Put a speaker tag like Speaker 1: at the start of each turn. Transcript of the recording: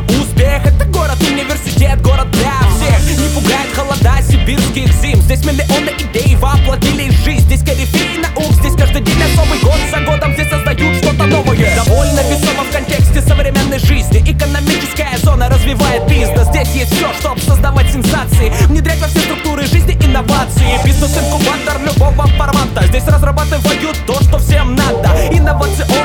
Speaker 1: Успех — это город, университет, город для всех. Не пугает холода сибирских зим. Здесь миллионы идей воплотились в жизнь. Здесь корифеи наук, здесь каждый день особый, год за годом здесь создают что-то новое. Довольно весомо в контексте современной жизни. Экономическая зона развивает бизнес. Здесь есть все, чтобы создавать сенсации, внедрять во все структуры жизни инновации. Бизнес-инкубатор любого формата. Здесь разрабатывают то, что всем надо. Инновационный